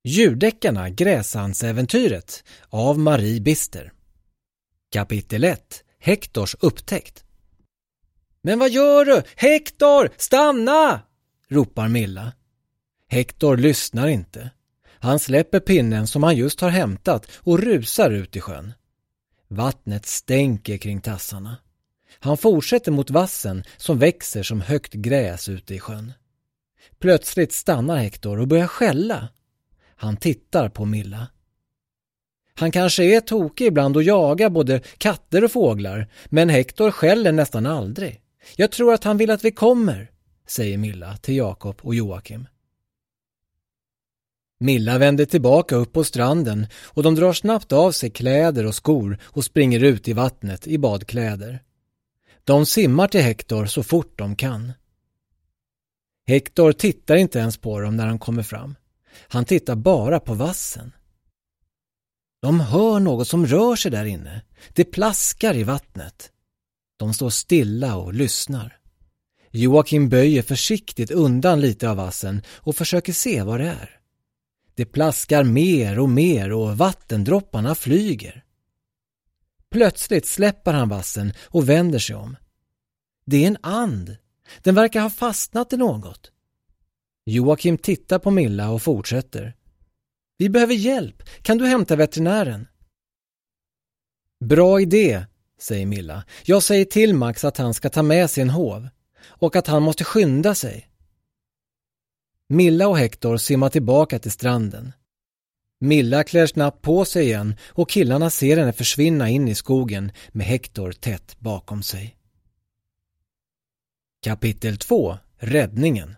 Djurdeckarna Gräsandsäventyret av Marie Bister. Kapitel 1. Hektors upptäckt. Men vad gör du? Hektor, stanna! Ropar Milla. Hektor lyssnar inte. Han släpper pinnen som han just har hämtat och rusar ut i sjön. Vattnet stänker kring tassarna. Han fortsätter mot vassen som växer som högt gräs ute i sjön. Plötsligt stannar Hektor och börjar skälla. Han tittar på Milla. Han kanske är tokig ibland och jagar både katter och fåglar, men Hektor skäller nästan aldrig. Jag tror att han vill att vi kommer, säger Milla till Jakob och Joakim. Milla vänder tillbaka upp på stranden och de drar snabbt av sig kläder och skor och springer ut i vattnet i badkläder. De simmar till Hektor så fort de kan. Hektor tittar inte ens på dem när han kommer fram. Han tittar bara på vassen. De hör något som rör sig där inne. Det plaskar i vattnet. De står stilla och lyssnar. Joakim böjer försiktigt undan lite av vassen och försöker se vad det är. Det plaskar mer och mer och vattendropparna flyger. Plötsligt släpper han vassen och vänder sig om. Det är en and. Den verkar ha fastnat i något. Joakim tittar på Milla och fortsätter. Vi behöver hjälp. Kan du hämta veterinären? Bra idé, säger Milla. Jag säger till Max att han ska ta med sig en hov och att han måste skynda sig. Milla och Hektor simmar tillbaka till stranden. Milla klär snabbt på sig igen och killarna ser henne försvinna in i skogen med Hektor tätt bakom sig. Kapitel 2. Räddningen.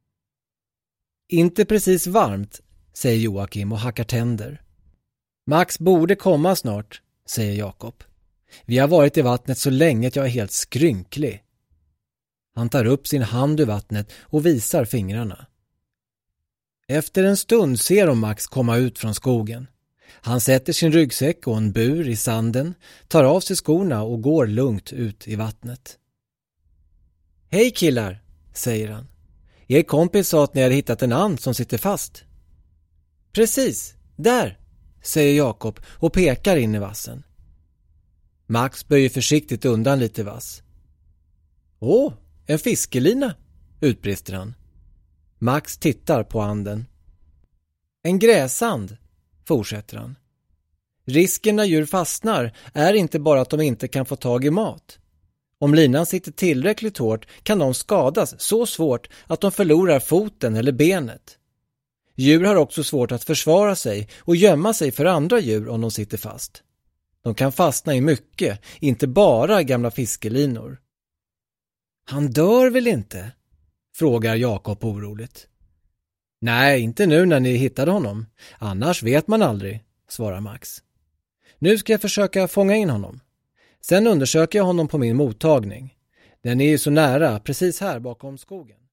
Inte precis varmt, säger Joakim och hackar tänder. Max borde komma snart, säger Jakob. Vi har varit i vattnet så länge att jag är helt skrynklig. Han tar upp sin hand ur vattnet och visar fingrarna. Efter en stund ser de Max komma ut från skogen. Han sätter sin ryggsäck och en bur i sanden, tar av sig skorna och går lugnt ut i vattnet. Hej killar, säger han. Er kompis sa att ni hade hittat en and som sitter fast. Precis, där, säger Jakob och pekar in i vassen. Max böjer försiktigt undan lite vass. Åh, en fiskelina, utbrister han. Max tittar på anden. En gräsand, fortsätter han. Risken när djur fastnar är inte bara att de inte kan få tag i mat. Om linan sitter tillräckligt hårt kan de skadas så svårt att de förlorar foten eller benet. Djur har också svårt att försvara sig och gömma sig för andra djur om de sitter fast. De kan fastna i mycket, inte bara gamla fiskelinor. Han dör väl inte? Frågar Jakob oroligt. Nej, inte nu när ni hittade honom. Annars vet man aldrig, svarar Max. Nu ska jag försöka fånga in honom. Sen undersöker jag honom på min mottagning. Den är ju så nära, precis här bakom skogen.